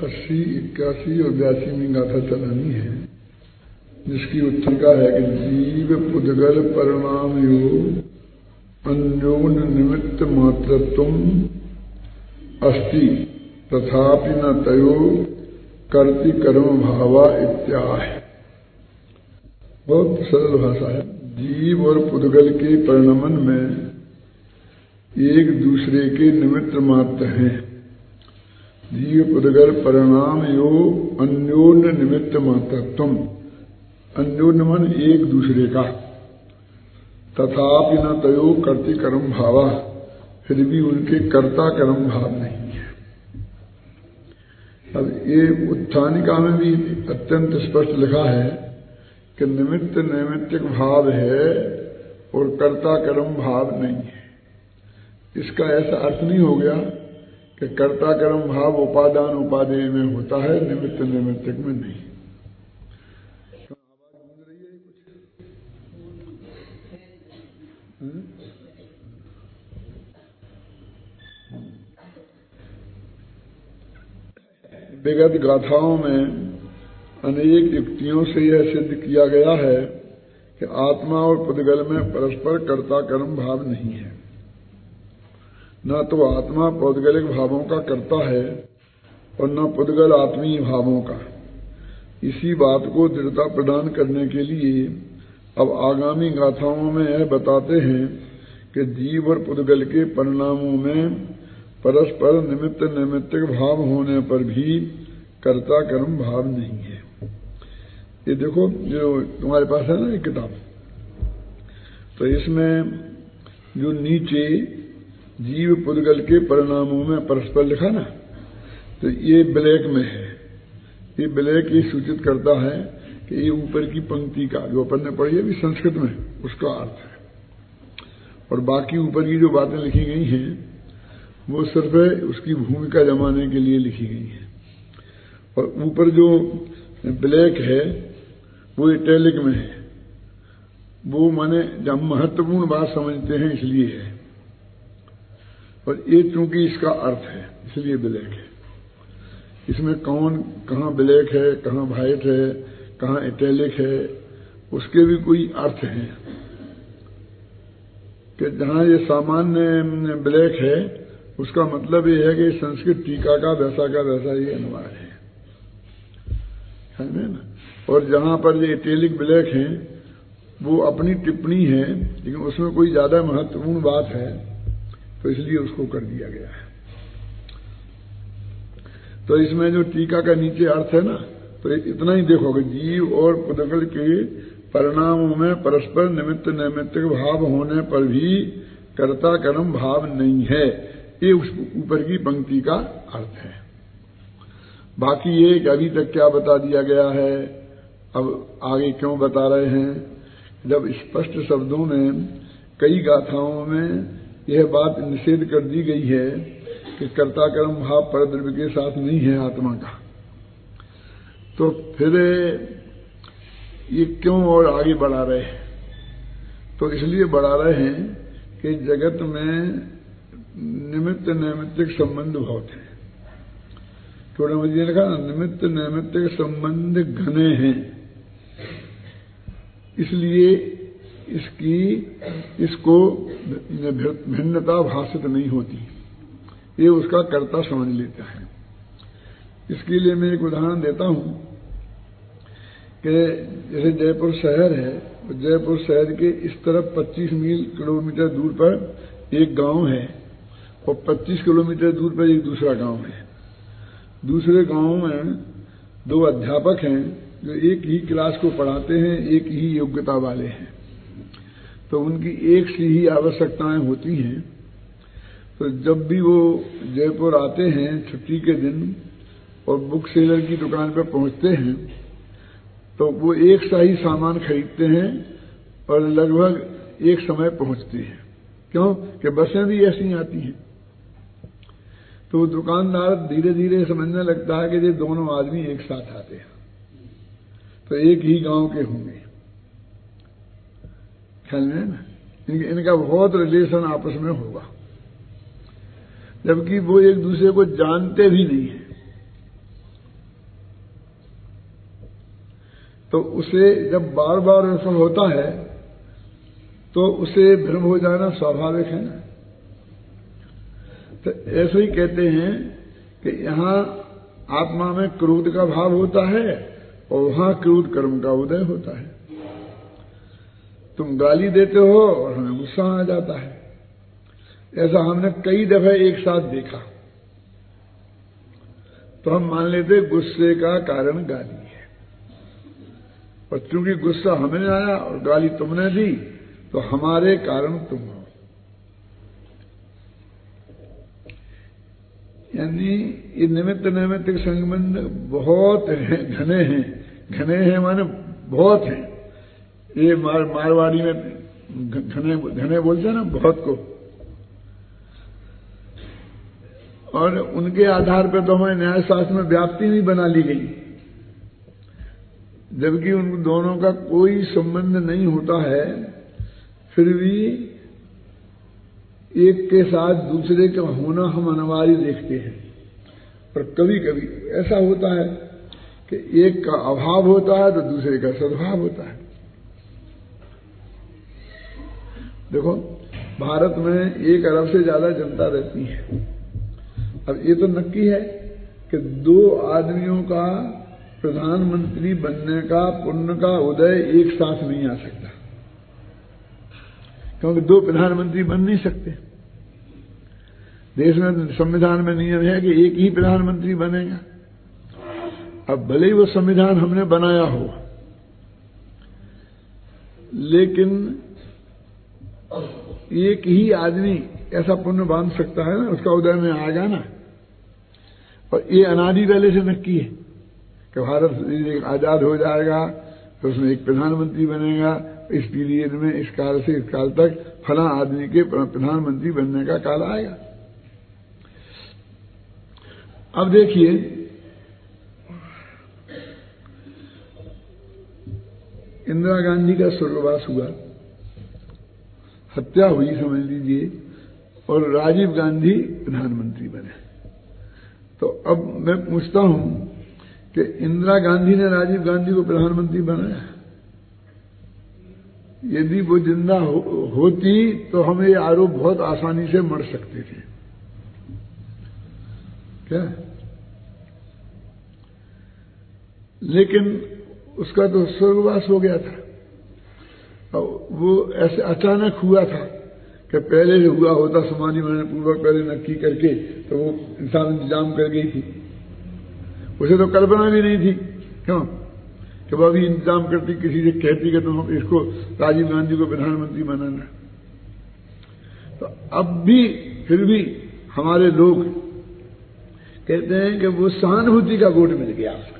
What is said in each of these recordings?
80, 81 और 82 में गाथा चलानी है, जिसकी उत्तरिका है कि जीव पुद्गल परिणाम योग अन्योन्य निमित्त मात्रत्वम अस्ति तथापि न तयो कर्ति कर्म भावा इत्याह। बहुत सरल भाषा है। जीव और पुद्गल के परिणमन में एक दूसरे के निमित्त मात्र हैं। जीव पुद्गल परिणाम यो अन्योन्य निमित्त मात्रत्वम, अन्योन्य मन एक दूसरे का, तथापि न तयो कर्ति कर्म भावा, फिर भी उनके कर्ता कर्म भाव नहीं है। अब ये उत्थानिका में भी अत्यंत स्पष्ट लिखा है कि निमित्त नैमित्तिक भाव है और कर्ता कर्म भाव नहीं है। इसका ऐसा अर्थ नहीं हो गया कि कर्ता कर्म भाव उपादान उपादेय में होता है, निमित्त नैमित्तिक में नहीं। आवाज गूंज रही है कुछ? विगत गाथाओं में अनेक युक्तियों से यह सिद्ध किया गया है कि आत्मा और पुद्गल में परस्पर कर्ता कर्म भाव नहीं है। न तो आत्मा पौद्गलिक भावों का कर्ता है और न पुद्गल आत्मीय भावों का। इसी बात को दृढ़ता प्रदान करने के लिए अब आगामी गाथाओं में यह बताते हैं कि जीव और पुद्गल के परिणामों में परस्पर निमित्त नैमित्तिक भाव होने पर भी कर्ता कर्म भाव नहीं है। ये देखो जो तुम्हारे पास है ना एक किताब, तो इसमें जो नीचे जीव पुद्गल के परिणामों में परस्पर लिखा ना, तो ये ब्लैक में है। ये ब्लैक ये सूचित करता है कि ये ऊपर की पंक्ति का जो अपन ने पढ़ी है भी संस्कृत में, उसका अर्थ है। और बाकी ऊपर की जो बातें लिखी गई हैं वो सिर्फ उसकी भूमिका जमाने के लिए लिखी गई है। और ऊपर जो ब्लैक है वो इटैलिक में है। वो माने जब महत्वपूर्ण बात समझते हैं इसलिए है, और ये चूंकि इसका अर्थ है इसलिए ब्लैक है। इसमें कौन कहाँ ब्लैक है, कहाँ व्हाइट है, कहाँ इटैलिक है, उसके भी कोई अर्थ हैं कि जहां ये सामान्य ब्लैक है उसका मतलब ये है कि संस्कृत टीका का वैसा ही अनुवाद है ना। और जहां पर ये इटैलिक ब्लैक है वो अपनी टिप्पणी है, लेकिन उसमें कोई ज्यादा महत्वपूर्ण बात है तो इसलिए उसको कर दिया गया है। तो इसमें जो टीका का नीचे अर्थ है ना, तो इतना ही देखोगे, जीव और पुद्गल के परिणामों में परस्पर निमित्त नैमित्तिक भाव होने पर भी कर्ता कर्म भाव नहीं है। ये उस ऊपर की पंक्ति का अर्थ है। बाकी ये कि अभी तक क्या बता दिया गया है, अब आगे क्यों बता रहे हैं। जब स्पष्ट शब्दों में कई गाथाओं में यह बात निषेध कर दी गई है कि कर्ता कर्म भाव परद्रव्य के साथ नहीं है आत्मा का, तो फिर ये क्यों और आगे बढ़ा रहे हैं। तो इसलिए बढ़ा रहे हैं कि जगत में निमित्त नैमित्तिक संबंध बहुत है। थोड़ा मुझे लिखा निमित्त नैमित्तिक संबंध घने हैं, इसलिए इसको भिन्नता भाषित नहीं होती, ये उसका कर्ता समझ लेता है। इसके लिए मैं एक उदाहरण देता हूं कि जैसे जयपुर शहर है, जयपुर शहर के इस तरफ 25 किलोमीटर दूर पर एक गांव है और 25 किलोमीटर दूर पर एक दूसरा गांव है। दूसरे गांव में दो अध्यापक हैं जो एक ही क्लास को पढ़ाते हैं, एक ही योग्यता वाले हैं, तो उनकी एक सी ही आवश्यकताएं होती हैं। तो जब भी वो जयपुर आते हैं छुट्टी के दिन और बुक सेलर की दुकान पर पहुंचते हैं तो वो एक सा ही सामान खरीदते हैं और लगभग एक समय पहुंचते हैं। क्यों कि बसें भी ऐसी आती हैं। तो दुकानदार धीरे धीरे समझने लगता है कि ये दोनों आदमी एक साथ आते हैं तो एक ही गांव के होंगे। ख्याल में ना, इनका बहुत रिलेशन आपस में होगा, जबकि वो एक दूसरे को जानते भी नहीं है। तो उसे जब बार बार ऐसा होता है तो उसे भ्रम हो जाना स्वाभाविक है ना। तो ऐसे ही कहते हैं कि यहां आत्मा में क्रोध का भाव होता है और वहां क्रोध कर्म का उदय होता है। तुम गाली देते हो और हमें गुस्सा आ जाता है। ऐसा हमने कई दफे एक साथ देखा, तो हम मान लेते गुस्से का कारण गाली है, और चूंकि गुस्सा हमें आया और गाली तुमने दी तो हमारे कारण तुम हो। यानी ये निमित्त नैमित्तिक संबंध बहुत घने हैं। घने हैं माने बहुत हैं। ये मारवाड़ी में घने घने बोलते हैं ना, बहुत को। और उनके आधार पर तो हमारे न्याय शास्त्र में व्याप्ति भी बना ली गई, जबकि उन दोनों का कोई संबंध नहीं होता है, फिर भी एक के साथ दूसरे का होना हम अनिवार्य देखते हैं। पर कभी कभी ऐसा होता है कि एक का अभाव होता है तो दूसरे का सद्भाव होता है। देखो, भारत में 1 अरब से ज्यादा जनता रहती है। अब ये तो नक्की है कि 2 आदमियों का प्रधानमंत्री बनने का पुण्य का उदय एक साथ नहीं आ सकता, क्योंकि 2 प्रधानमंत्री बन नहीं सकते। देश में संविधान में नियम है कि एक ही प्रधानमंत्री बनेगा। अब भले ही वो संविधान हमने बनाया हो, लेकिन एक ही आदमी ऐसा पुण्य बांध सकता है ना, उसका उदय में आएगा ना। और ये अनादि पहले से नक्की है कि भारत आजाद हो जाएगा तो उसमें एक प्रधानमंत्री बनेगा। इस पीरियड में, इस काल से इस काल तक फला आदमी के प्रधानमंत्री बनने का काल आएगा। अब देखिए, इंदिरा गांधी का स्वर्गवास हुआ, हत्या हुई समझ लीजिए, और राजीव गांधी प्रधानमंत्री बने। तो अब मैं पूछता हूं कि इंदिरा गांधी ने राजीव गांधी को प्रधानमंत्री बनाया? यदि वो जिंदा होती तो हम ये आरोप बहुत आसानी से मर सकते थे। क्या? लेकिन उसका तो स्वर्गवास हो गया था। और वो ऐसे अचानक हुआ था कि पहले से हुआ होता समाधि मैंने पूर्वक पहले नक्की करके, तो वो इंसान इंतजाम कर गई थी। उसे तो कल्पना भी नहीं थी, क्यों कि वो अभी इंतजाम करती, किसी से कहती कि तुम इसको राजीव गांधी को प्रधानमंत्री बनाना। तो अब भी फिर भी हमारे लोग कहते हैं कि वो सहानुभूति का वोट मिल गया उसको।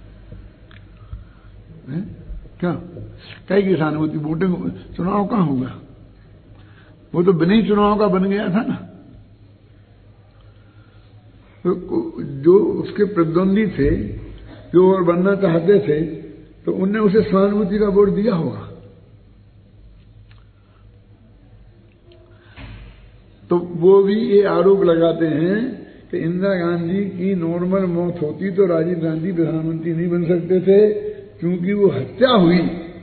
क्या कई की सहानुभूति? वोटिंग चुनाव कहां होगा? वो तो बिना ही चुनाव का बन गया था ना। तो जो उसके प्रतिद्वंदी थे, जो और बनना चाहते थे, तो उनने उसे सहानुभूति का वोट दिया होगा। तो वो भी ये आरोप लगाते हैं कि इंदिरा गांधी की नॉर्मल मौत होती तो राजीव गांधी प्रधानमंत्री नहीं बन सकते थे, क्योंकि वो हत्या हुई।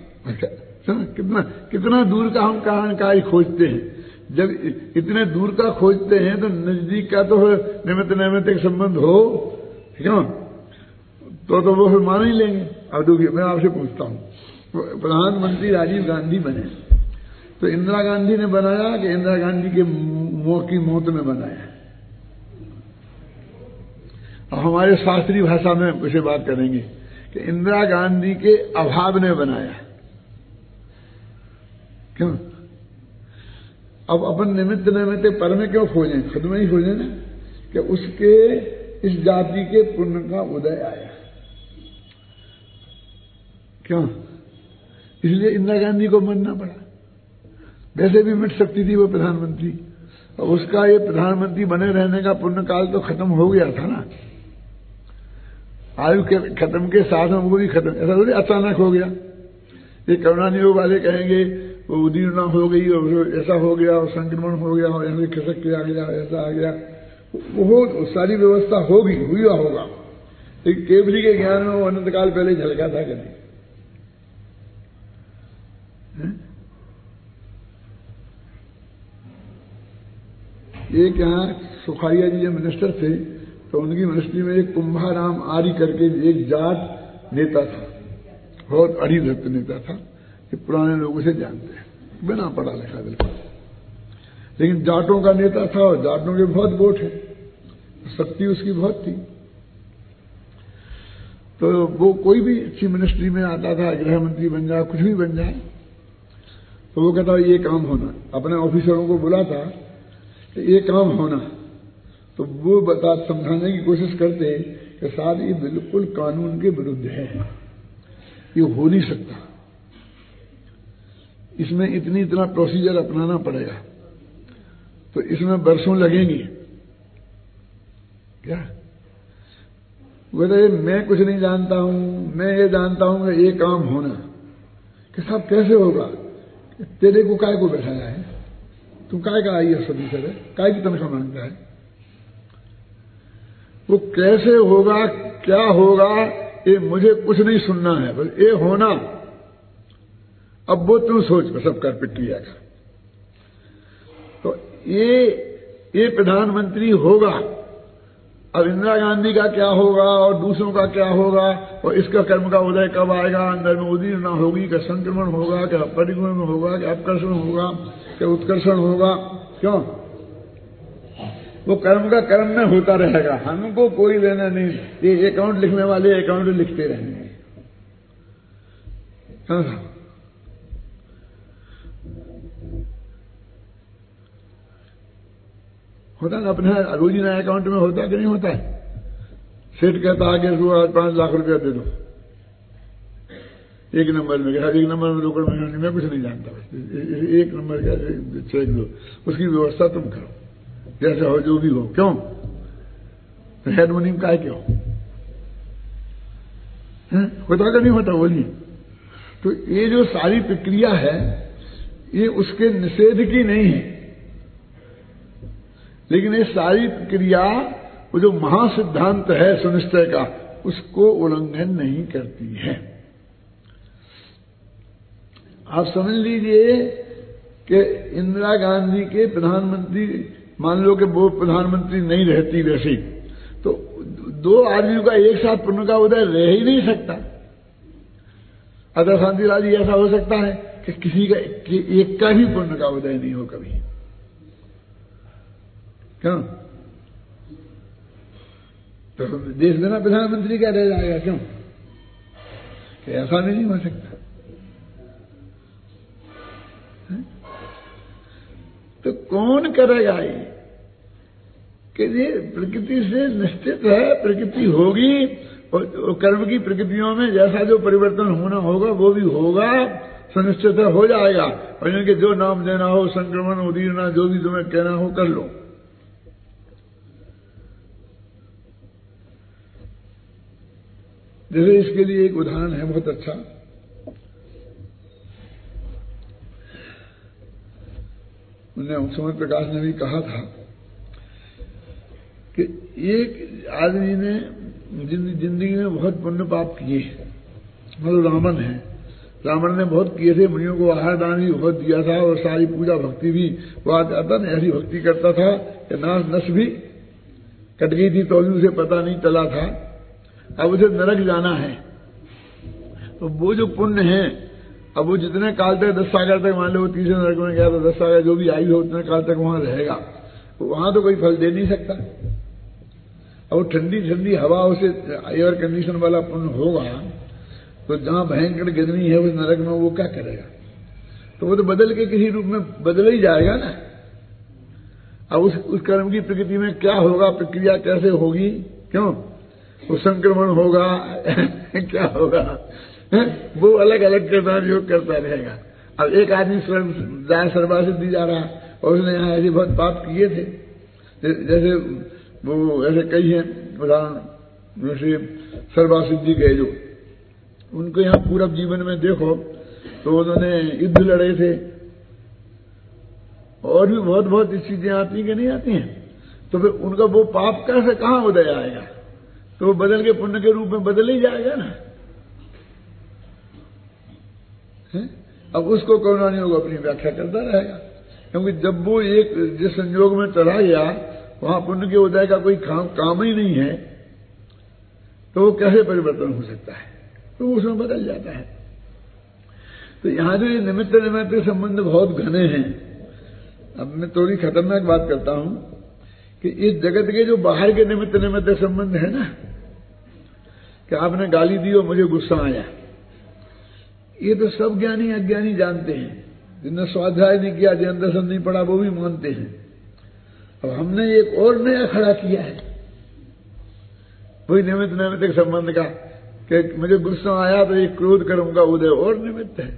कितना दूर का हम कारण कार्य खोजते हैं। जब इतने दूर का खोजते हैं तो नजदीक का तो निमित्त नैमित्तिक संबंध हो, क्यों? तो वो फिर मान ही लेंगे। अब देखिए, मैं आपसे पूछता हूं, प्रधानमंत्री राजीव गांधी बने तो इंदिरा गांधी ने बनाया कि इंदिरा गांधी के मौत में बनाया? अब हमारे शास्त्रीय भाषा में उसे बात करेंगे कि इंदिरा गांधी के अभाव ने बनाया। क्यों? अब अपन निमित्त नैमित्त पर में क्यों खोजें? खुद में ही खोजें ना, कि उसके इस जाति के पुण्य का उदय आया। क्यों? इसलिए इंदिरा गांधी को मरना पड़ा। वैसे भी मिट सकती थी वो प्रधानमंत्री, और उसका ये प्रधानमंत्री बने रहने का पुण्य काल तो खत्म हो गया था ना। आयु के खत्म के साथ में वो भी खत्म, ऐसा थोड़ी अचानक हो गया। ये करुणानियोग वाले कहेंगे वो उदीर्णा हो गई और ऐसा हो गया और संक्रमण हो गया और ऐसे खिसक के आ गया, ऐसा आ गया। वो सारी व्यवस्था होगी, हुआ होगा, लेकिन केवली के ज्ञान में वो अनंत काल पहले झलका था कभी। एक यहाँ सुखाड़िया जी जब मिनिस्टर थे तो उनकी मिनिस्ट्री में एक कुंभाराम आर्य करके एक जाट नेता था, बहुत अड़ीधत्त नेता था कि पुराने लोग उसे जानते हैं, बिना पढ़ा लिखा बिल्कुल, लेकिन जाटों का नेता था और जाटों के बहुत वोट है, शक्ति उसकी बहुत थी। तो वो कोई भी अच्छी मिनिस्ट्री में आता था, गृह मंत्री बन जाए, कुछ भी बन जाए, तो वो कहता ये काम होना, अपने ऑफिसरों को बुलाता कि ये काम होना, तो वो समझाने की कोशिश करते कि साहब ये बिल्कुल कानून के विरुद्ध है, ये हो नहीं सकता, इसमें इतना प्रोसीजर अपनाना पड़ेगा, तो इसमें वर्षों लगेंगे। क्या बोले, मैं कुछ नहीं जानता हूं, मैं ये जानता हूं कि ये काम होना, कि साहब कैसे होगा, तेरे को काय को बैठाया है, तुम काय का आई है सभी तरह, काय की तनख्वाह मांगता है, वो कैसे होगा, क्या होगा, ये मुझे कुछ नहीं सुनना है, बस ये होना। अब वो तू सोच सब कर प्रक्रिया का, तो ये प्रधानमंत्री होगा, अब इंदिरा गांधी का क्या होगा और दूसरों का क्या होगा, और इसका कर्म का उदय कब आएगा, अंदर में उदीर्णा होगी, क्या संक्रमण होगा, क्या परिगुण होगा, क्या अपकर्षण होगा, क्या उत्कर्षण होगा, क्यों वो कर्म का कर्म में होता रहेगा, हमको कोई लेना नहीं, ये अकाउंट लिखने वाले अकाउंट लिखते रहेंगे। होता ना अपने रोजीना अकाउंट में होता कि नहीं होता है, सेठ कहता आगे 5 लाख रुपया दे दो एक नंबर में, एक नंबर में रोकड़ में मैं कुछ नहीं जानता, एक नंबर का चेक दो, उसकी व्यवस्था तुम करो, जैसा हो जो भी हो, क्यों हेड मुनीम का है, क्यों होता का नहीं होता, बोलिए। तो ये जो सारी प्रक्रिया है ये उसके निषेध की नहीं है, लेकिन ये सारी प्रक्रिया वो जो महासिद्धांत है सुनिश्चय का, उसको उल्लंघन नहीं करती है। आप समझ लीजिए कि इंदिरा गांधी के प्रधानमंत्री, मान लो कि वो प्रधानमंत्री नहीं रहती वैसे, तो 2 आदमियों का एक साथ पुण्य का उदय रह ही नहीं सकता। अतः शांतिलाल जी ऐसा हो सकता है कि किसी का एक का ही पुण्य का उदय नहीं हो कभी, क्यों, तो देश बिना प्रधानमंत्री का रह जाएगा, क्यों, कि ऐसा भी नहीं हो सकता। तो कौन करेगा ये, कि ये प्रकृति से निश्चित है, प्रकृति होगी, और कर्म की प्रकृतियों में जैसा जो परिवर्तन होना होगा वो भी होगा, सुनिश्चित हो जाएगा, और इनके जो नाम देना हो, संक्रमण उदीर्णा, जो भी तुम्हें कहना हो कर लो। जैसे इसके लिए एक उदाहरण है बहुत अच्छा, सुमन प्रकाश ने भी कहा था कि एक आदमी ने जिंदगी में बहुत पुण्य पाप किए, मतलब रावण ने बहुत किए थे, मुनियों को आहार दान भी बहुत दिया था, और सारी पूजा भक्ति भी वो आता ना ऐसी भक्ति करता था कि नस भी कट गई थी तो भी उसे पता नहीं चला था। अब उसे नरक जाना है, तो वो जो पुण्य है, अब वो जितने काल तक 10 सागर तक, मान लो वो 30 नरक में गया तो 10 सागर जो भी आयु हो उतने काल तक वहां रहेगा, वहां तो कोई फल दे नहीं सकता। और ठंडी ठंडी हवा, उसे एयर कंडीशन वाला पुण्य होगा, तो जहां भयंकर गर्मी है उस नरक में वो क्या करेगा, तो वो तो बदल के किसी रूप में बदल ही जाएगा ना। अब उस कर्म की प्रकृति में क्या होगा, प्रक्रिया कैसे होगी, क्यों, वो संक्रमण होगा क्या होगा, वो अलग अलग किरदार योग करता रहेगा। अब एक आदमी सर्वासिद्धि जा रहा, और उसने यहाँ ऐसे बहुत पाप किए थे, जैसे वो ऐसे कई हैं उदाहरण, जैसे सर्वासिद्धि गए जो, उनको यहाँ पूरब जीवन में देखो तो उन्होंने युद्ध लड़े थे, और भी बहुत बहुत चीजें आती कि नहीं आती हैं, तो फिर उनका वो पाप कैसे कहां उदय आएगा, तो वो बदल के पुण्य के रूप में बदल ही जाएगा ना। अब उसको करुणानी योग अपनी व्याख्या करता रहेगा, क्योंकि जब वो एक जिस संयोग में चला गया वहां पुण्य के उदय का कोई काम ही नहीं है, तो वो कैसे परिवर्तन हो सकता है? तो वो उसमें बदल जाता है। तो यहां जो ये निमित्त निमित्त संबंध बहुत घने हैं। अब मैं थोड़ी खतरनाक बात करता हूं कि इस जगत के जो बाहर के निमित्त निमित्त संबंध है ना, कि आपने गाली दी और मुझे गुस्सा आया, ये तो सब ज्ञानी अज्ञानी जानते हैं। जिन्होंने स्वाध्याय नहीं किया, जिन्होंने दर्शन नहीं पढ़ा, वो भी मानते हैं। अब हमने एक और नया खड़ा किया है वही निमित्त निमित्त संबंध का, कि मुझे गुस्सा आया तो एक क्रोध कर्म का उदय और निमित्त है।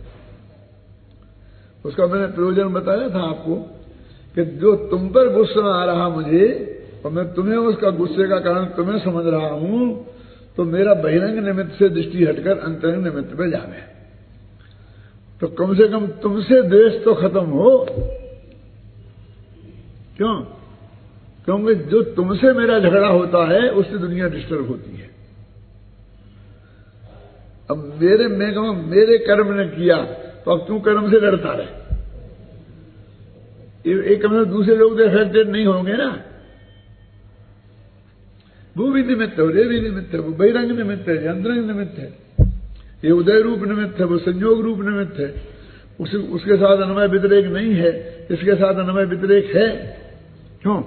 उसका मैंने प्रयोजन बताया था आपको कि जो तुम पर गुस्सा आ रहा मुझे, और मैं तुम्हें उसका गुस्से का कारण तुम्हें समझ रहा हूं, तो मेरा बहिरंग निमित्त से दृष्टि हटकर अंतरंग निमित्त पे जावे, तो कम से कम तुमसे द्वेष तो खत्म हो। क्यों? क्योंकि जो तुमसे मेरा झगड़ा होता है उससे दुनिया डिस्टर्ब होती है। अब मैं कहूं मेरे कर्म ने किया, तो अब तू कर्म से लड़ता रहे, एक कर्म से दूसरे लोग तो अफेक्टेड नहीं होंगे ना। वो भी निमित्त है, ये भी निमित्त है, वो बहिरंग निमित्त है, अंतरंग निमित्त है, ये उदय रूप निमित्त है, वो संयोग रूप निमित्त है। उसके साथ अन्वय व्यतिरेक नहीं है, इसके साथ अन्वय व्यतिरेक है। क्यों?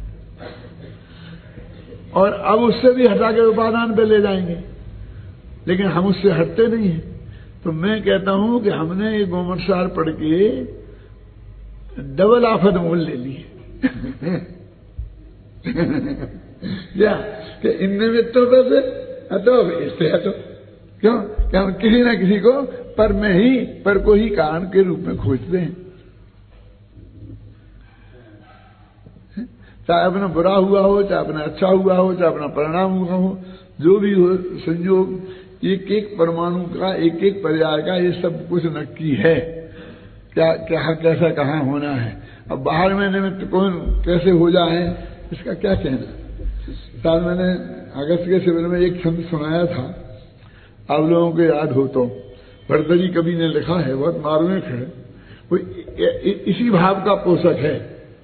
और अब उससे भी हटा के उपादान पे ले जाएंगे, लेकिन हम उससे हटते नहीं हैं। तो मैं कहता हूं कि हमने ये गोमटसार पढ़ के डबल आफत मोल ले ली क्या कि इन निमित्तों से हटो, इससे हटो। क्यों? कि हम किसी न किसी को पर को ही कारण के रूप में खोजते हैं। चाहे अपना बुरा हुआ हो, चाहे अपना अच्छा हुआ हो, चाहे अपना परिणाम हुआ हो, जो भी हो संयोग, एक एक परमाणु का, एक एक पर्याय का ये सब कुछ नक्की है, क्या क्या कैसा कहाँ होना है। अब बाहर में निमित्त कौन कैसे हो जाए, इसका क्या कहना। साल मैंने अगस्त के शिविर में एक छंद सुनाया था, आप लोगों को याद हो तो, भरतरी कवि ने लिखा है, बहुत मार्मिक है, वो इसी भाव का पोषक है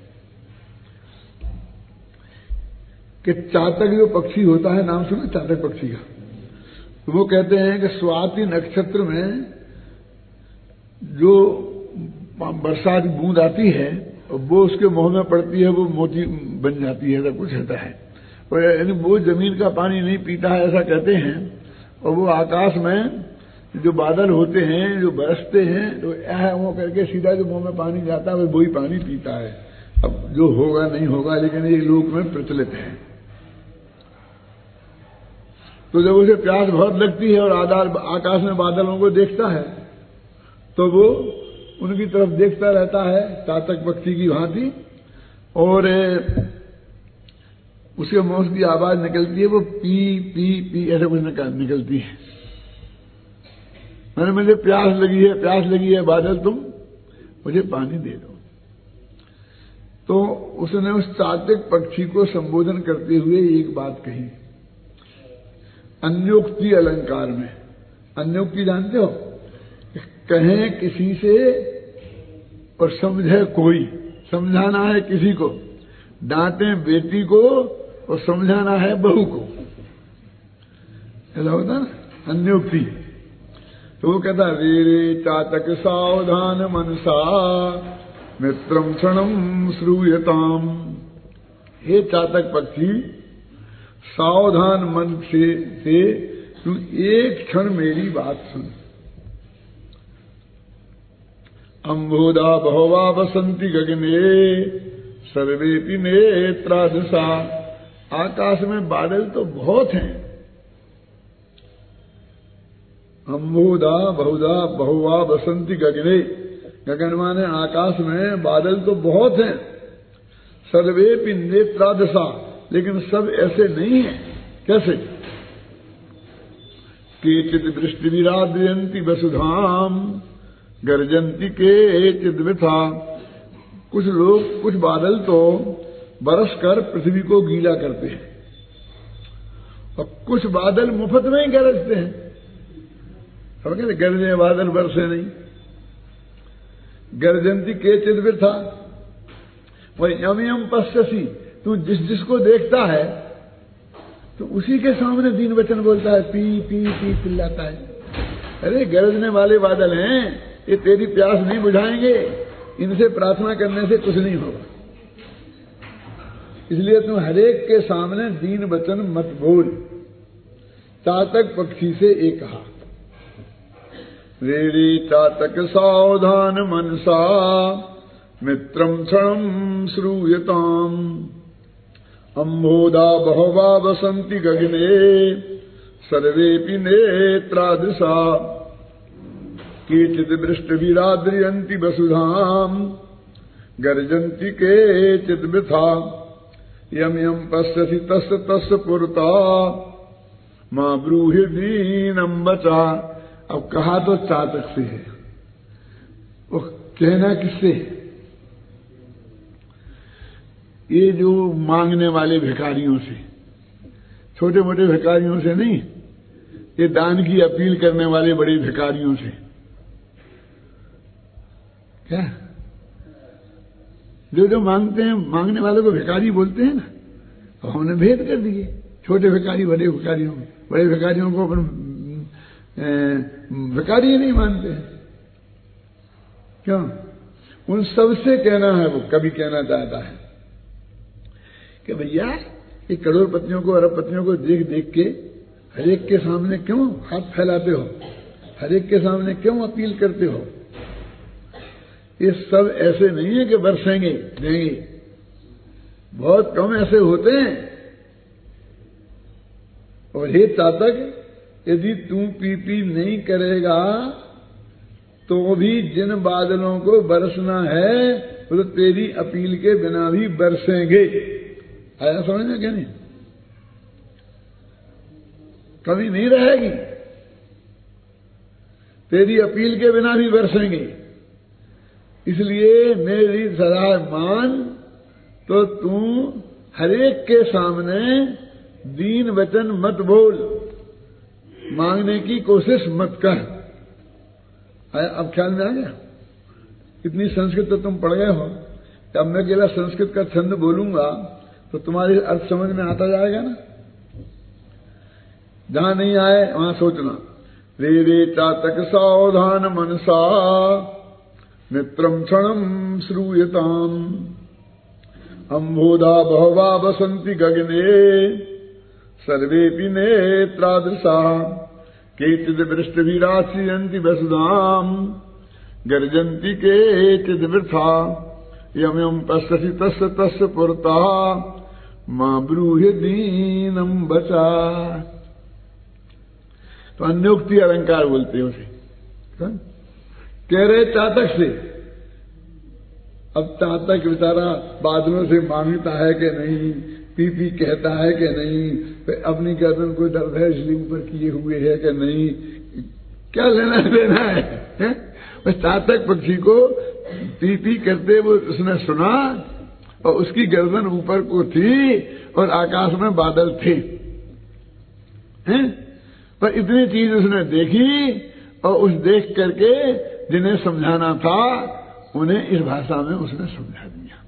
कि चातक जो पक्षी होता है, नाम सुना चातक पक्षी का, तो वो कहते हैं कि स्वाति नक्षत्र में जो बरसात की बूंद आती है और वो उसके मुंह में पड़ती है, वो मोती बन जाती है, ऐसा कुछ होता है। और यानी वो जमीन का पानी नहीं पीता है, ऐसा कहते हैं। और वो आकाश में जो बादल होते हैं, जो बरसते हैं, तो वो करके सीधा जो मुंह में पानी जाता है वो ही पानी पीता है। अब जो होगा नहीं होगा, लेकिन ये लोक में प्रचलित है। तो जब उसे प्यास बहुत लगती है और आकाश में बादलों को देखता है, तो वो उनकी तरफ देखता रहता है चातक पक्षी की भांति, और उसके मुंह की आवाज निकलती है, वो पी पी पी ऐसे कुछ निकलती है। मुझे प्यास लगी है बादल, तुम मुझे पानी दे दो। तो उसने उस चातक पक्षी को संबोधन करते हुए एक बात कही, अन्योक्ति अलंकार में। अन्योक्ति जानते हो? कहें किसी से और समझे कोई, समझाना है किसी को, डांटे बेटी को और समझाना है बहू को, ऐसा होता ना अन्योक्ति। तो वो कहता रे रे चातक सावधान मनसा मित्रम क्षणम श्रूयताम। हे चातक पक्षी, सावधान मन से तू एक क्षण मेरी बात सुन। अम्बोदा बहुवा बसंती गगने सर्वेपि नेत्रादशा। आकाश में बादल तो बहुत हैं, अम्बोदा बहुवा बसंती गगने, गगन माने आकाश में बादल तो बहुत हैं। सर्वेपि नेत्रादशा, लेकिन सब ऐसे नहीं है। कैसे? केचित् वृष्टि विराद्रयन्ति वसुधाम गर्जन्ति केचित् वृथा। कुछ लोग, कुछ बादल तो बरस कर पृथ्वी को गीला करते हैं, और कुछ बादल मुफ्त में ही गरजते हैं। समझे? गरजे बादल बरसे नहीं। गर्जंती के चिद्वृथा, वही यम यम पश्यसी, तू जिस जिसको देखता है तो उसी के सामने दीन वचन बोलता है, पी पी पी चिल्लाता है। अरे गरजने वाले बादल हैं, ये तेरी प्यास नहीं बुझाएंगे, इनसे प्रार्थना करने से कुछ नहीं होगा। इसलिए तुम हरेक के सामने दीन वचन मत बोल। चातक पक्षी से एक कहा, रेड़ी चातक सावधान मनसा मित्रम क्षणम श्रूयताम, अम्बोधा बहवा वसंति गगने सर्वेपि नेत्रादृशा, केचित् वृष्टिभिराद्रियन्ति वसुधाम गर्जन्ति केचित् वृथा, यम यम पश्यसि तस्य तस्य पुरता मां ब्रूहि दीनम बचा। अब कहा तो चातक से है, वो कहना किससे? ये जो मांगने वाले भिखारियों से, छोटे मोटे भिखारियों से नहीं, ये दान की अपील करने वाले बड़े भिखारियों से। क्या जो मांगते हैं, मांगने वालों को भिखारी बोलते हैं ना, तो हमने भेद कर दिए, छोटे भिखारी बड़े भिखारियों में। बड़े भिखारियों को अपन भिखारी ही नहीं मानते हैं। क्यों? उन सबसे कहना है, वो कभी कहना चाहता है कि भैया ये करोड़पतियों को, अरबपतियों को देख देख के हरेक के सामने क्यों हाथ फैलाते हो, हरेक के सामने क्यों अपील करते हो? ये सब ऐसे नहीं है कि बरसेंगे देंगे, बहुत कम ऐसे होते हैं। और हे चातक, यदि तू पी नहीं करेगा तो भी जिन बादलों को बरसना है वो तो तेरी अपील के बिना भी बरसेंगे। आया समझ में? क्या नहीं, कमी नहीं रहेगी, तेरी अपील के बिना भी बरसेंगे। इसलिए मेरी सलाह मान, तो तू हरेक के सामने दीन वचन मत बोल, मांगने की कोशिश मत कर। अब ख्याल में आ गया? इतनी संस्कृत तो तुम पढ़ गए हो, अब मैं अकेला संस्कृत का छंद बोलूंगा तो तुम्हारे अर्थ समझ में आता जाएगा ना। जहां नहीं आए वहां सोचना। रे रे चातक सावधान मनसा मित्रम क्षणम श्रूयताम, अम्बोधा बहवा वसंति गगने सर्वेपि नेत्रादृशा, केचिद् वृष्टिभिराश्रियन्ति वसुधाम गर्जन्ति केचिद् वृथा, यम यम पश्यसि तस्य तस्य पुरता मां ब्रूहि दीनम बचा। तो अन्योक्ति अलंकार बोलते हैं उसे। कह रहे चातक से। अब चातक बेचारा बादलों से मांगता है कि नहीं, पी कहता है कि नहीं, अपनी गर्दन को दर्द है इसलिए ऊपर किए हुए है कि नहीं, क्या लेना देना है? बस चातक पक्षी को पी करते वो उसने सुना और उसकी गर्दन ऊपर को थी और आकाश में बादल थे, हैं? पर इतनी चीज उसने देखी और उस देख करके जिन्हें समझाना था उन्हें इस भाषा में उसने समझा दिया।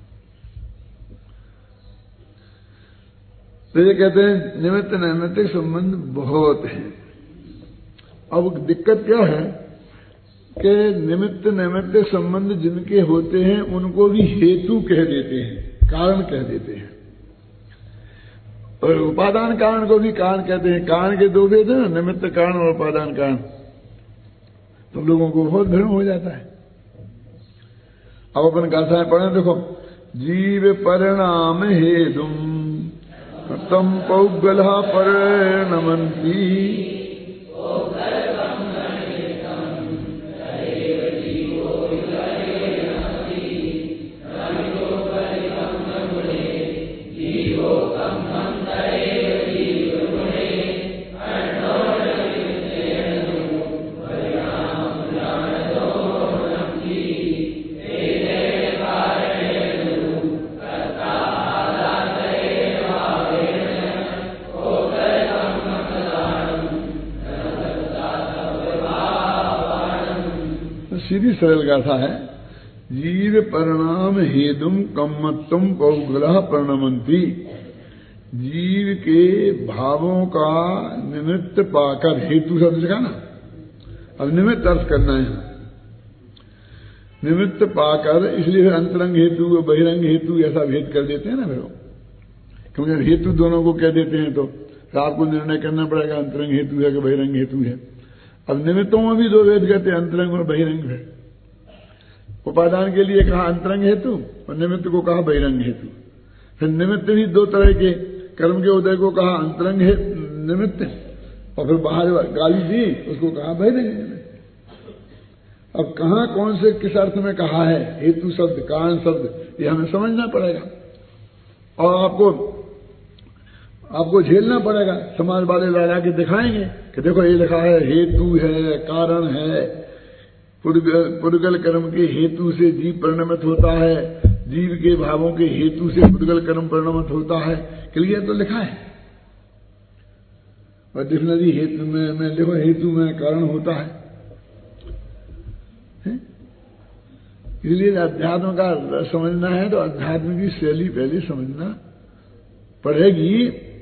तो ये कहते हैं निमित्त नैमित्तिक संबंध बहुत है। अब दिक्कत क्या है कि निमित्त नैमित्तिक संबंध जिनके होते हैं उनको भी हेतु कह देते हैं, कारण कह देते हैं, और उपादान कारण को भी कारण कहते हैं। कारण के दो भेद है ना, निमित्त कारण और उपादान कारण। तो लोगों को बहुत भ्रम हो जाता है। अब अपन गाथाएं पढ़ें, देखो। जीव परिणाम हेतुम तम पौगला परिणमन्ति, सीधी सरल गाथा है जीव परिणाम हेतुम कम्मत्तम बहुग्रह परिणमंती। जीव के भावों का निमित्त पाकर, हेतु शब्द का ना, अब निमित्त अर्थ करना है, निमित्त पाकर, इसलिए फिर अंतरंग हेतु बहिरंग हेतु ऐसा भेद कर देते हैं ना फिर, क्योंकि हेतु दोनों को कह देते हैं तो आपको निर्णय करना पड़ेगा अंतरंग हेतु है कि बहिरंग हेतु है। अब निमित्तों में भी दो भेद कहते हैं, अंतरंग और बहिरंग है। उपादान के लिए कहा अंतरंग हेतु और निमित्त को कहा बहिरंग हेतु। फिर निमित्त भी दो तरह के, कर्म के उदय को कहा अंतरंग निमित्त और फिर बाहर गाली दी उसको कहा बहिरंग निमित्त। अब कहां कौन से किस अर्थ में कहा है हेतु शब्द, कारण शब्द, ये हमें समझना पड़ेगा और आपको झेलना पड़ेगा। समाज वाले ला के दिखाएंगे कि देखो ये लिखा है हेतु है, कारण है, पुद्गल कर्म के हेतु से जीव परिणमित होता है, जीव के भावों के हेतु से पुद्गल कर्म परिणमित होता है, क्लियर तो लिखा है। और डिक्शनरी हेतु में देखो हेतु में कारण होता है। इसलिए अध्यात्म का समझना है तो अध्यात्म की शैली पहले समझना पड़ेगी।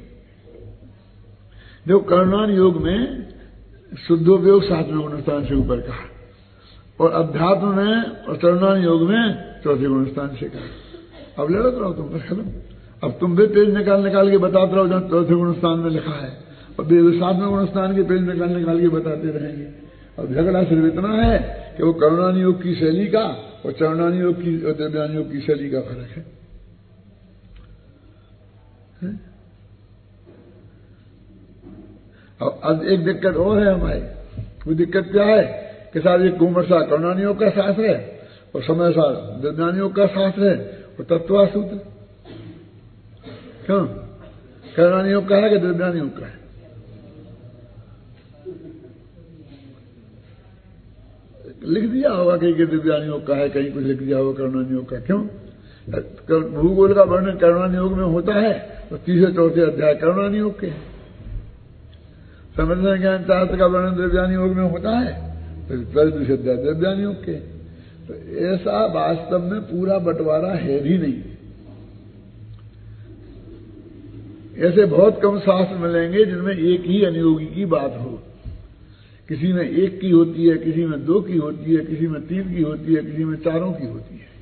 जो कर्णान योग में शुद्धोपयोग 7वें गुणस्थान से ऊपर कहा और अध्यात्म ने और चरणान योग में 4थे गुणस्थान से कहा। अब लड़त रहो तुम पर, अब तुम भी पेज निकाल के बताते रहो जहां 4थे गुणस्थान में लिखा है और 7वें गुणस्थान के पेज निकाल के बताते रहेंगे। और झगड़ा सिर्फ इतना है कि वो कर्णान योग की शैली का और चरणान योग की और द्रव्यान योग की शैली का फर्क है। अब एक दिक्कत और है हमारी, वो दिक्कत क्या है कि साहब ये कुमरसा कर्णान योग का शास्त्र है और समय सा द्रव्यान योग का शास्त्र है और तत्वा सूत्र क्यों कर्णान योग का है कि द्रव्यान योग का है? लिख दिया होगा कहीं दिव्यान योग का है, कहीं कुछ लिख दिया होगा कर्णान योग का। क्यों? भूगोल का वर्णन कर्णान योग में होता है तो 3-4 अध्याय कर्णान योग के, समझना ज्ञान शास्त्र का वर्णन द्रव्यान योग में होता है तो 12 अध्याय द्रव्यान योग के। तो ऐसा वास्तव में पूरा बंटवारा है भी नहीं। ऐसे बहुत कम शास्त्र मिलेंगे जिनमें एक ही अनुयोगी की बात हो। किसी में 1 की होती है, किसी में 2 की होती है, किसी में 3 की होती है, किसी में 4 की होती है।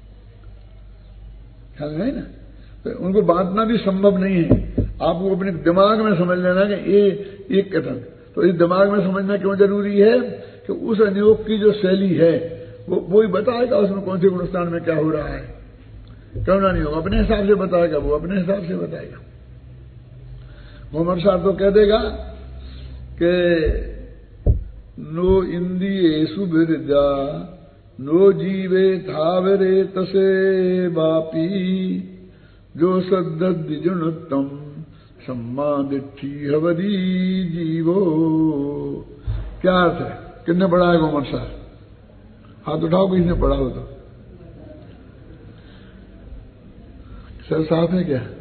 ख्याल है ना? तो उनको बांटना भी संभव नहीं है। आपको अपने दिमाग में समझ लेना कि ये एक कथन, तो इस दिमाग में समझना क्यों जरूरी है कि उस अनुयोग की जो शैली है वो ही बताएगा उसमें कौन से गुणस्थान में क्या हो रहा है। करना नहीं होगा, अपने हिसाब से बताएगा, वो अपने हिसाब से बताएगा। मोहम्मद साहब तो कह देगा कि नो इंद्रियेषु विद्या नो जीवे थावरे तसे वापी जो सद्दिजुनुत्तम सम्मादिठी हवदी जीवो। क्या अर्थ है? किसने पढ़ा है मोहम्मद साहब? हाथ उठाओ किसने पढ़ा हो तो। सर साफ है क्या?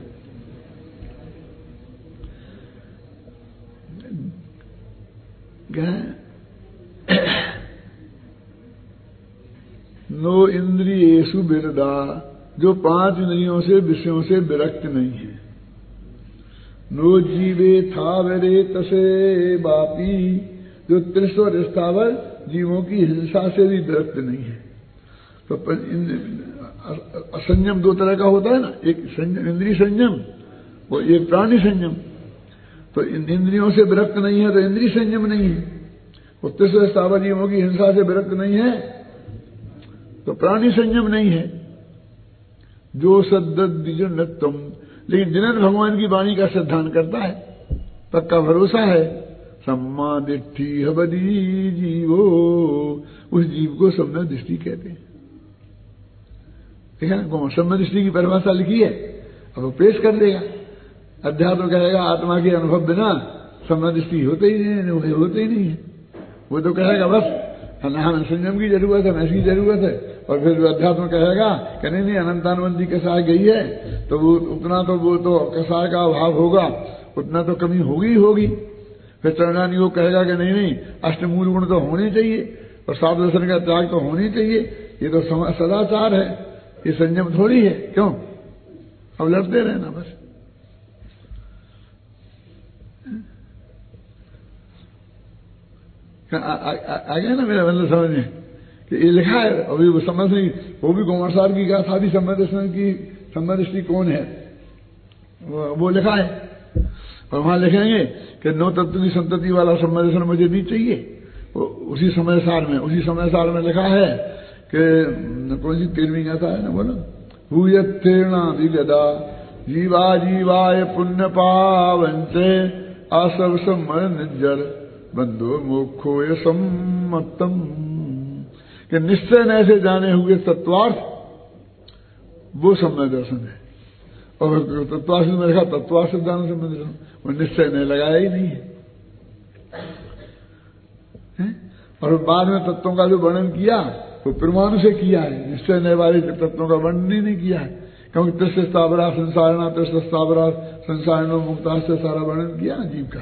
नो इंद्रियेषु विरदा, जो 5 इंद्रियों से विषयों से विरक्त नहीं है। नो जीवे थावरे तसे वापी, जो त्रिस्व और स्थावर जीवों की हिंसा से भी विरक्त नहीं है। तो असंयम 2 तरह का होता है ना, एक इंद्रिय संयम वो एक प्राणी संयम। तो इंद्रियों से विरक्त नहीं है तो इंद्रिय संयम नहीं है। वो त्रिस्व स्थावर जीवों की हिंसा से विरक्त नहीं है तो प्राणी संयम नहीं है। जो सद्दिजुनत्तम, लेकिन जिन्हें भगवान की वाणी का सिद्धांत करता है, पक्का भरोसा है, सम्मा दिट्ठी हबदी जीवो, उस जीव को सम्मा दृष्टि कहते हैं। ठीक है ना? सम्मा दृष्टि की परिभाषा लिखी है, अब वो पेश कर देगा। अध्यात्म कहेगा आत्मा के अनुभव बिना सम्मा दृष्टि होते ही नहीं है। वो तो कहेगा बस हमें संयम की जरूरत है, ऐसी जरूरत है। और फिर अध्यात्म कहेगा कि नहीं अनंतानुबंधी कसाय गई है तो वो उतना तो वो तो कसाय का अभाव होगा, उतना तो कमी होगी। फिर चरणान योग कहेगा कि नहीं अष्टमूल गुण तो होने चाहिए और 7 व्यसन का त्याग तो होनी चाहिए। ये तो सदाचार है, ये संयम थोड़ी है। क्यों? अब लड़ते रहना बस। आ गया ना मेरा मतलब समझ में कि ये लिखा है। अभी वो समझ नहीं, वो भी कुमार साहब की गाथा भी सम्यदर्शन की सम्यदृष्टि कौन है वो लिखा है। और वहां लिखेंगे कि 9 तत्व की संतति वाला सम्यदर्शन मुझे नहीं चाहिए। उसी समय सार में लिखा है कि कौन सी 13वीं गाथा है ना, बोलो, भूयत्तेना विगदा जीवा जीवाय पुण्य पावंचे आसव समर निर्जर बंधु मोक्षो ये सम्मतम, कि निश्चय न से जाने हुए तत्वार्थ वो सम्यक दर्शन है। और तत्वार्थ में लिखा तत्वार्थ जाने सम्यक दर्शन, वो निश्चय ने लगाया ही नहीं है। और बाद में तत्वों का जो वर्णन किया तो प्रमाण से किया है, निश्चय नए वाले तत्वों का वर्णन ही नहीं किया है। क्योंकि तस्य स्थावरा संसारणा तस्य स्थावरा संसारणो मुक्ता से सारा वर्णन किया ना जीव का।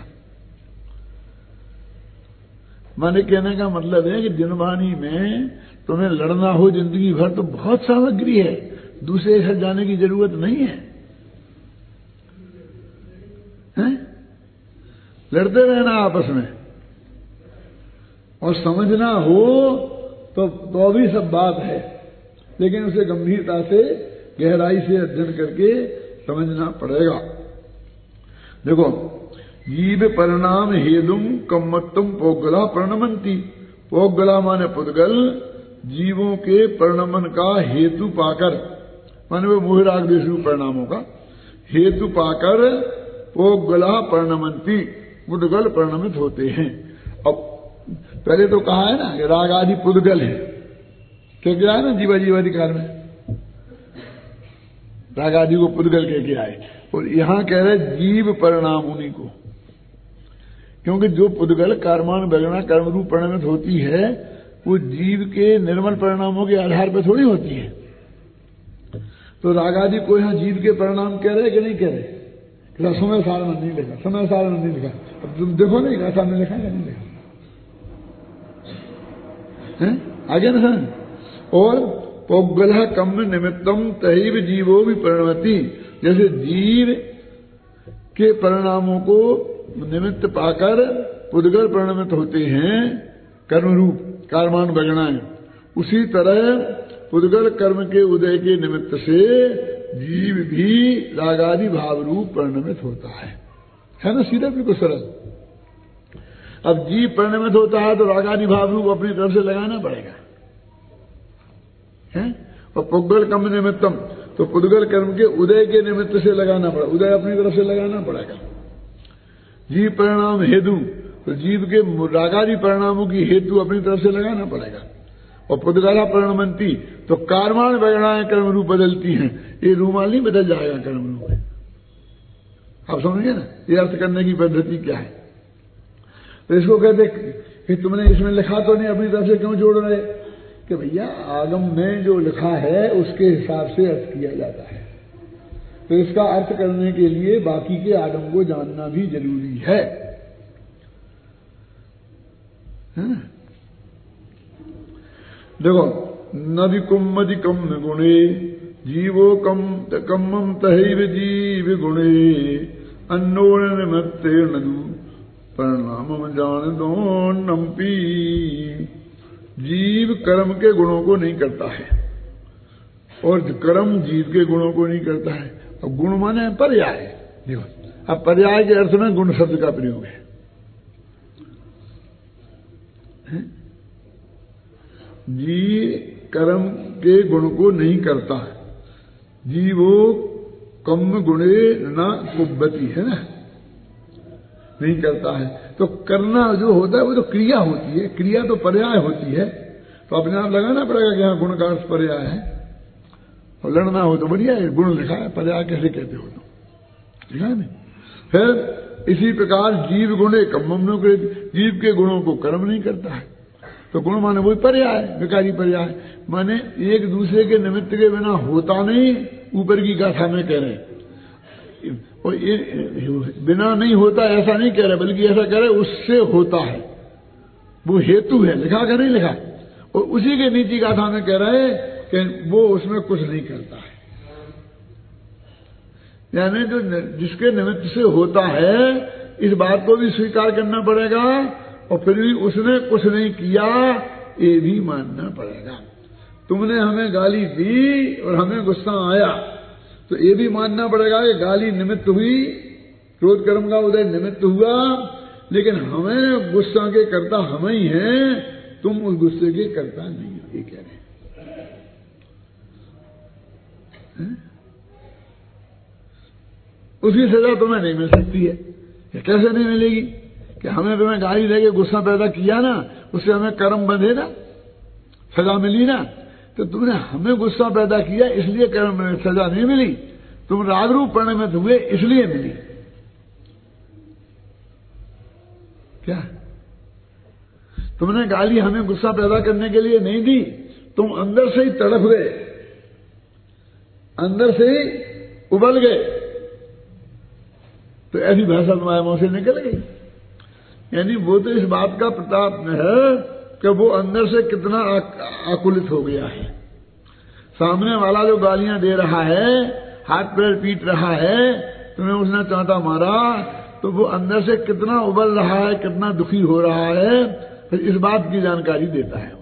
माने कहने का मतलब है कि जनवाणी में तुम्हें लड़ना हो जिंदगी भर तो बहुत सामग्री है, दूसरे घर जाने की जरूरत नहीं है, हैं? लड़ते रहना आपस में। और समझना हो तो भी सब बात है, लेकिन उसे गंभीरता से गहराई से अध्ययन करके समझना पड़ेगा। देखो, जीव परिणाम हेदुम कम्मत्तम पोगला प्रणमंती। पोगला माने पुद्गल, जीवों के परिणमन का हेतु पाकर, माने वो मोहराग देश रूप परिणामों का हेतु पाकर पोगला प्रणमंती, पुद्गल परिणमित होते हैं। अब पहले तो कहा है ना कि राग आदि पुद्गल है, क्या है ना जीवा जीवाधिकार में राग आदि को पुद्गल कह के आए। और यहां कह रहे जीव परिणाम उन्हीं को, क्योंकि जो पुद्गल कर्मान बगना कर्म रूप परिणमित होती है वो जीव के निर्मल परिणामों के आधार पर थोड़ी होती है। तो रागादि को यहां जीव के परिणाम कह रहे कि नहीं कह रहे? समय सार में नहीं लिखा, समय सार में नहीं लिखा। अब तुम देखो नहीं गाथा में लिखा या नहीं लिखा है? आगे ना सर। और पोगल कम निमित्तम तैव जीवो भी परिणमति, जैसे जीव के परिणामों को निमित्त पाकर पुद्गल परिणमित होते हैं कर्म रूप कर्मान बगणाएं, उसी तरह पुद्गल कर्म के उदय के निमित्त से जीव भी रागादि भाव रूप परिणमित होता है ना? सीधा बिल्कुल सरल। अब जीव परिणमित होता है तो रागादि भाव रूप अपनी तरफ से लगाना पड़ेगा, है? और पुद्गल कर्म निमित्तम, तो पुद्गल कर्म के उदय के निमित्त से लगाना पड़ेगा, उदय अपनी तरफ से लगाना पड़ेगा। जीव परिणाम हेतु, तो जीव के रागादि परिणामों की हेतु अपनी तरफ से लगाना पड़ेगा। और पुद्गला परिणमंती, तो कर्माण बगणाएं कर्म रूप बदलती हैं, ये रूमाल नहीं बदल जाएगा कर्म रूप में। आप समझिए ना ये अर्थ करने की पद्धति क्या है। तो इसको कहते कि तुमने इसमें लिखा तो नहीं, अपनी तरफ से क्यों जोड़ रहे? कि भैया आगम में जो लिखा है उसके हिसाब से अर्थ किया जाता है, तो इसका अर्थ करने के लिए बाकी के आगम को जानना भी जरूरी है। देखो, नदि कुम्मदि कम गुणे जीवो कम्मम तहैव जीव गुणे अन्नोन निमित्ते नदु परिणाम जान दो नम्पी। जीव कर्म के गुणों को नहीं करता है और कर्म जीव के गुणों को नहीं करता है। अब गुण माने पर्याय। देखो, अब पर्याय के अर्थ में गुण शब्द का प्रयोग है। जीव कर्म के गुण को नहीं करता, जीवो कम गुणे न कुब्बती, है ना, नहीं करता है। तो करना जो होता है वो तो क्रिया होती है, क्रिया तो पर्याय होती है, तो अपने आप लगाना पड़ेगा कि हाँ गुण का अर्थ पर्याय है। और लड़ना हो तो बढ़िया है, गुण लिखा है, पर्याय कैसे कहते हो तो लिखा है नहीं। फिर इसी प्रकार जीव गुणे कम्मम न करे, जीव के गुणों को कर्म नहीं करता है, तो गुण माने वही पर्याय, विकारी पर्याय, माने एक दूसरे के निमित्त के बिना होता नहीं। ऊपर की गाथा में कह रहे और ये बिना नहीं होता ऐसा नहीं कह रहे, बल्कि ऐसा कह रहे उससे होता है, वो हेतु है, लिखा कर नहीं लिखा। और उसी के नीति गाथा में कह रहे हैं कि वो उसमें कुछ नहीं करता है। यानी जो जिसके निमित्त से होता है इस बात को भी स्वीकार करना पड़ेगा, और फिर भी उसने कुछ नहीं किया ये भी मानना पड़ेगा। तुमने हमें गाली दी और हमें गुस्सा आया, तो ये भी मानना पड़ेगा कि गाली निमित्त हुई, क्रोध कर्म का उदय निमित्त हुआ, लेकिन हमें गुस्सा के कर्ता हम ही हैं, तुम उस गुस्से के कर्ता नहीं हो, ये कह रहे हैं। उसकी सजा तुम्हें नहीं मिल सकती है। कैसे नहीं मिलेगी? कि हमें तुम्हें गाली देके गुस्सा पैदा किया ना, उससे हमें कर्म बंधे ना, सजा मिली ना। तो तुमने हमें गुस्सा पैदा किया इसलिए कर्म सजा नहीं मिली, तुम राग रूप परिणमित हुए इसलिए मिली। क्या तुमने गाली हमें गुस्सा पैदा करने के लिए नहीं दी, तुम अंदर से ही तड़प गए, अंदर से ही उबल गए, तो ऐसी भाषा तुम्हारे मुंह से निकल गई। यानी वो तो इस बात का प्रताप है कि वो अंदर से कितना आकुलित हो गया है। सामने वाला जो गालियां दे रहा है, हाथ पैर पीट रहा है, तुम्हें उसने चांटा मारा, तो वो अंदर से कितना उबल रहा है, कितना दुखी हो रहा है, फिर इस बात की जानकारी देता है वो।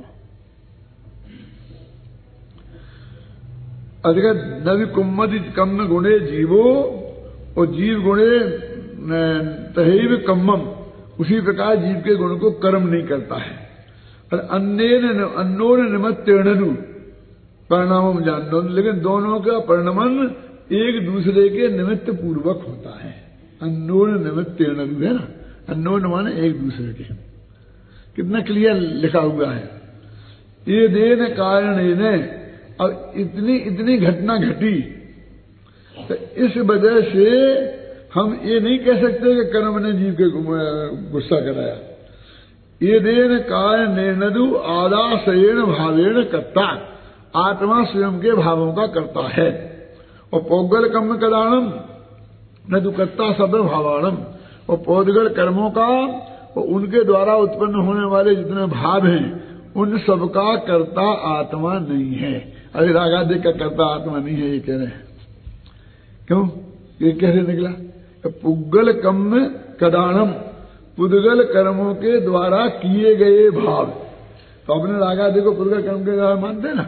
अधिक नवि कुम्मदि कम्म गुणे जीवो, और जीव गुणे तहैव कम्मम, उसी प्रकार जीव के गुण को कर्म नहीं करता है। और अन्नोन निमित्तेणनु परिणाम जानो, लेकिन दोनों का परिणमन एक दूसरे के निमित्त पूर्वक होता है। अन्नोन निमित्तेणनु है ना, अन्नोन माने एक दूसरे के। कितना क्लियर लिखा हुआ है। ये देन कारण ने, अब इतनी इतनी घटना घटी, तो इस वजह से हम ये नहीं कह सकते कि कर्म ने जीव के गुस्सा कराया। ये देन कारण नदु आदाशयेण भावेण कर्ता, आत्मा स्वयं के भावों का करता है। और पौगल कर्म कदाणम नदु कर्ता सब भावाणम, और पौधगल कर्मों का और उनके द्वारा उत्पन्न होने वाले जितने भाव हैं उन सबका कर्ता आत्मा नहीं है। अरे रागादि का कर्ता आत्मा नहीं है, ये कह रहे हैं। क्यों? ये कैसे निकला? पुद्गल कर्म कदाणम, पुद्गल कर्मों के द्वारा किए गए भाव। तो अपने रागादि को पुद्गल कर्म के द्वारा मानते ना।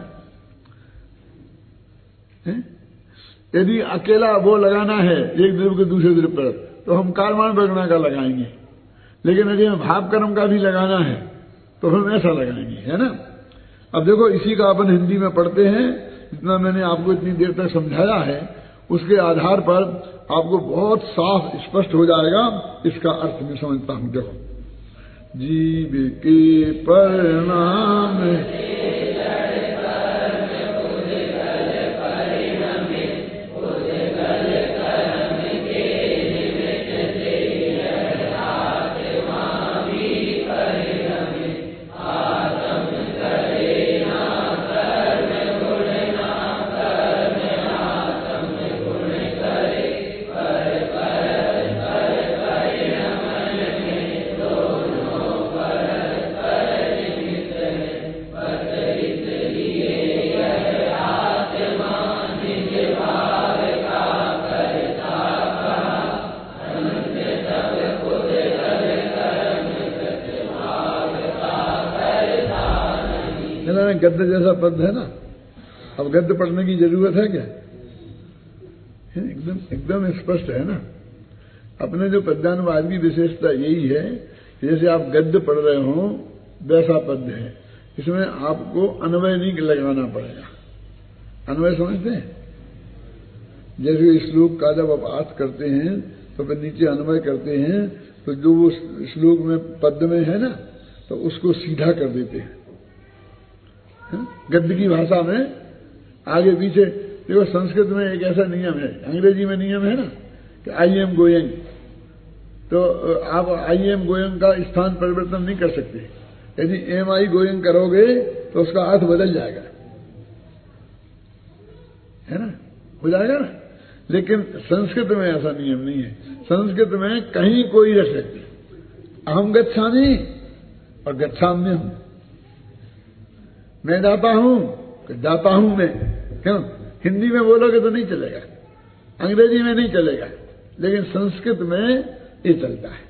यदि अकेला वो लगाना है एक द्रव्य के दूसरे द्रव्य पर, तो हम कार्मान प्रगणा का लगाएंगे, लेकिन यदि हमें भाव कर्म का भी लगाना है तो हम ऐसा लगाएंगे, है ना। अब देखो, इसी का अपन हिंदी में पढ़ते हैं, जितना मैंने आपको इतनी देर तक समझाया है उसके आधार पर आपको बहुत साफ स्पष्ट हो जाएगा। इसका अर्थ मैं समझता हूं। देखो, जीव के परिणाम गद्य जैसा पद है ना। अब गद्य पढ़ने की जरूरत है क्या? एकदम एकदम स्पष्ट है ना। अपने जो पद्यानुवाद की विशेषता यही है, जैसे आप गद्य पढ़ रहे हो वैसा पद्य है, इसमें आपको अन्वय नहीं लगाना पड़ेगा। अन्वय समझते हैं? जैसे श्लोक का जब आप अर्थ करते हैं तो फिर नीचे अन्वय करते हैं, तो जो वो श्लोक में पद में है ना, तो उसको सीधा कर देते हैं। गद्य की भाषा में आगे पीछे देखो। संस्कृत में एक ऐसा नियम है, अंग्रेजी में नियम है ना कि आई एम गोइंग, तो आप आई एम गोइंग का स्थान परिवर्तन नहीं कर सकते। यदि एम आई गोइंग करोगे तो उसका अर्थ बदल जाएगा, है ना, हो जाएगा ना। लेकिन संस्कृत में ऐसा नियम नहीं है। संस्कृत में कहीं कोई रख सकते, अहम गच्छामि और गच्छाम्यहम्, मैं जाता हूं, जाता हूं मैं, क्यों? हिंदी में बोलोगे तो नहीं चलेगा, अंग्रेजी में नहीं चलेगा, लेकिन संस्कृत में ये चलता है।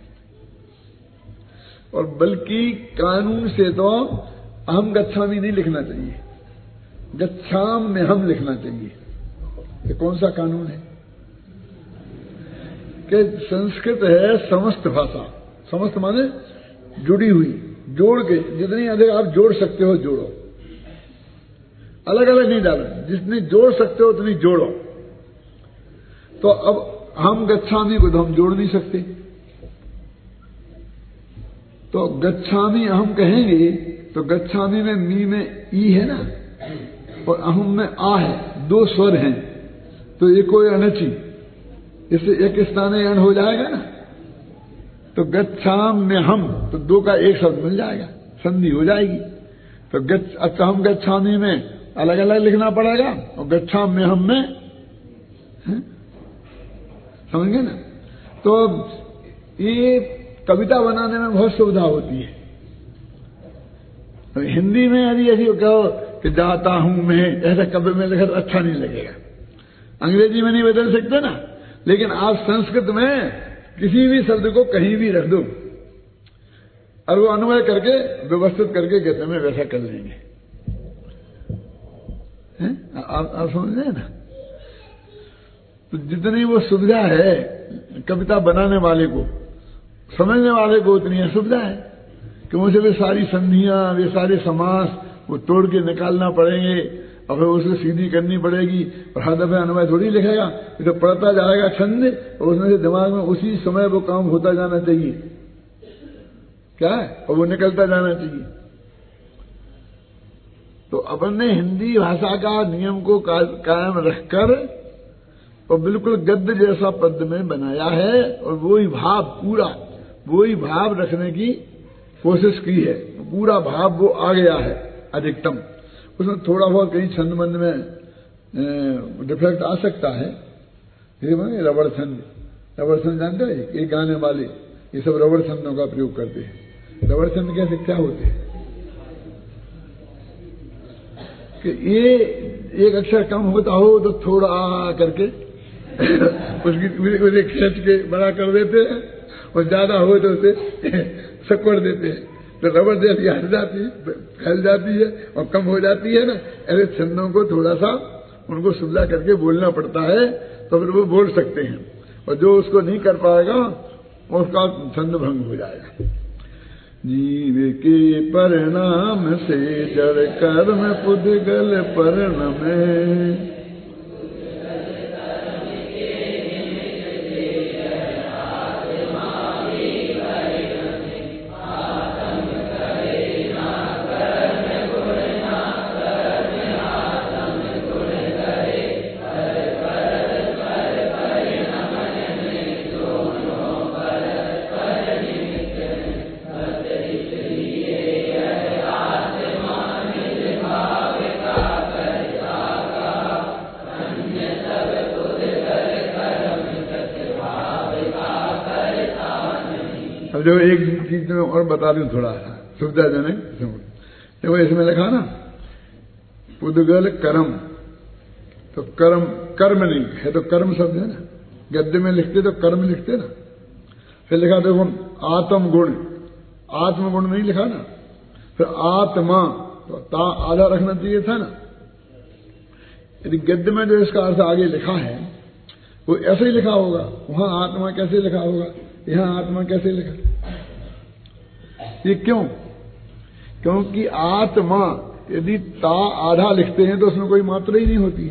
और बल्कि कानून से तो अहम गच्छामि नहीं लिखना चाहिए, गच्छाम में हम लिखना चाहिए। ये कौन सा कानून है? कि संस्कृत है समस्त भाषा, समस्त माने जुड़ी हुई, जोड़ के जितनी अधिक आप जोड़ सकते हो जोड़ो, अलग अलग नहीं डालो, जितनी जोड़ सकते हो उतनी जोड़ो। तो अब हम गच्छामि को तो हम जोड़ नहीं सकते, तो गच्छामि अहम कहेंगे तो गच्छामि में मी में ई है ना, और अहम में आ है, दो स्वर हैं, तो ये कोई अनची, इससे एक स्थाने अण हो जाएगा ना। तो गच्छाम में हम, तो दो का एक शब्द मिल जाएगा, संधि हो जाएगी। तो अच्छा हम गच्छामि में अलग अलग लिखना पड़ेगा, और गच्छाम में हम में, समझ गए ना। तो ये कविता बनाने में बहुत सुविधा होती है। तो हिंदी में यदि ऐसी कहो कि जाता हूं मैं, ऐसा कभी में लिखा तो अच्छा नहीं लगेगा, अंग्रेजी में नहीं बदल सकते ना। लेकिन आप संस्कृत में किसी भी शब्द को कहीं भी रख दो और वो अन्वय करके व्यवस्थित करके गद्य में वैसा कर लेंगे। आप समझ रहे हैं ना। तो जितनी वो सुविधा है कविता बनाने वाले को, समझने वाले को उतनी असुविधा है कि मुझे वे सारी संधियां, वे सारे समास वो तोड़ के निकालना पड़ेंगे, और फिर उसे सीधी करनी पड़ेगी, और हर दफे अन्वय थोड़ी लिखेगा, तो पढ़ता जाएगा छंद, और उसमें से दिमाग में उसी समय वो काम होता जाना चाहिए, क्या है, और वो निकलता जाना चाहिए। तो अपन ने हिंदी भाषा का नियम को कायम रखकर और बिल्कुल गद्य जैसा पद में बनाया है, और वही भाव, पूरा वही भाव रखने की कोशिश की है। पूरा भाव वो आ गया है अधिकतम। उसमें थोड़ा बहुत कहीं छंद मंद में डिफेक्ट आ सकता है, रबड़ छंद, रबड़ छंद जानते हैं, एक गाने वाले ये सब रबड़ छंदों का प्रयोग करते हैं। रबड़ छंद कैसे क्या होते हैं कि ये एक अक्षर कम होता हो तो थोड़ा करके उसकी खींच के बड़ा कर देते हैं, और ज्यादा हो तो उसे सकड़ देते हैं, तो रबड़ जैसी हट जाती है, फैल जाती है और कम हो जाती है ना। ऐसे छंदों को थोड़ा सा उनको सुविधा करके बोलना पड़ता है, तो फिर वो बोल सकते हैं, और जो उसको नहीं कर पाएगा उसका छंद भंग हो जाएगा। जीव के परिणाम से जड़ कर्म पुद्गल परिणमे, जो एक चीज में और बता दूं थोड़ा सुविधाजनक, देखो इसमें लिखा ना पुद्गल कर्म, तो कर्म कर्म नहीं है, तो कर्म शब्द है ना, गद्य में लिखते तो कर्म लिखते ना। फिर लिखा देखो आत्म गुण, आत्म गुण नहीं लिखा ना, फिर आत्मा, तो ता आधा रखना चाहिए था ना। यदि गद्य में जो इसका अर्थ आगे लिखा है वो ऐसे ही लिखा होगा, वहां आत्मा कैसे लिखा होगा, यहां आत्मा कैसे लिखा, ये क्यों? क्योंकि आत्मा यदि ता आधा लिखते हैं तो उसमें कोई मात्रा ही नहीं होती है,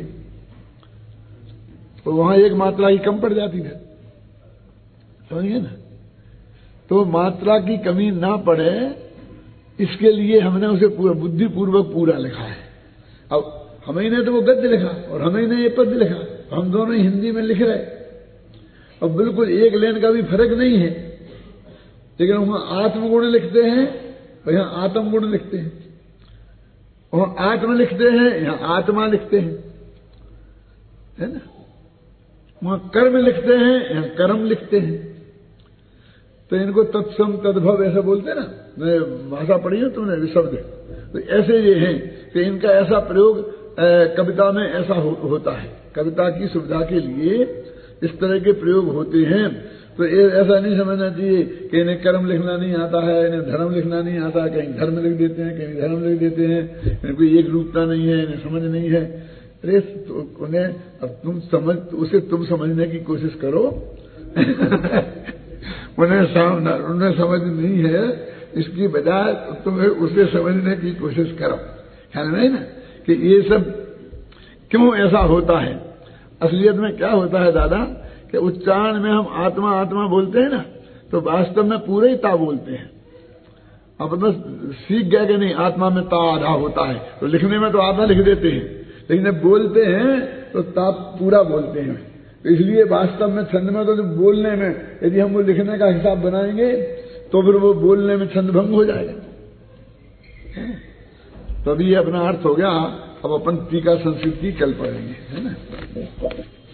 तो वहां एक मात्रा ही कम पड़ जाती है, समझिए ना। तो मात्रा की कमी ना पड़े इसके लिए हमने उसे पूरा बुद्धिपूर्वक पूरा लिखा है। अब हमें ने तो वो गद्य लिखा और हमें ने ये पद लिखा, हम दोनों हिंदी में लिख रहे, अब बिल्कुल एक लेन का भी फर्क नहीं है, लेकिन वहां आत्मगुण लिखते हैं और यहां आत्मगुण लिखते हैं, वहां आत्म लिखते हैं यहां आत्मा लिखते हैं, है ना। वहां कर्म लिखते हैं यहां कर्म लिखते हैं, तो इनको तत्सम तद्भव ऐसा बोलते हैं ना, मैं भाषा पढ़ी है तुमने शब्द, तो ऐसे ये हैं कि इनका ऐसा प्रयोग कविता में ऐसा होता है, कविता की सुविधा के लिए इस तरह के प्रयोग होते हैं। तो ऐसा नहीं समझना चाहिए कि इन्हें कर्म लिखना नहीं आता है, इन्हें धर्म लिखना नहीं आता है, कहीं धर्म लिख देते हैं, कहीं धर्म लिख देते हैं, इन्हें कोई एक रूपता नहीं है, इन्हें समझ नहीं है। अरे तो उन्हें अब उसे तुम समझने की कोशिश करो उन्हें समझ नहीं है, इसकी बजाय तुम्हें उसे समझने की कोशिश करो। ख्याल नहीं ना कि ये सब क्यों ऐसा होता है। असलियत में क्या होता है दादा कि उच्चारण में हम आत्मा आत्मा बोलते हैं ना, तो वास्तव में पूरे ही ता बोलते हैं। अब तो सीख गए कि नहीं आत्मा में ता आधा होता है, तो लिखने में तो आधा लिख देते हैं, लेकिन जब बोलते हैं तो ता पूरा बोलते हैं। तो इसलिए वास्तव में छंद में तो बोलने में यदि हम वो लिखने का हिसाब बनाएंगे तो फिर वो बोलने में छंद भंग हो जाएगा। तो अभी ये अपना अर्थ हो गया। अब अपन टीका संस्कृत की कल पढ़ेंगे, है ना।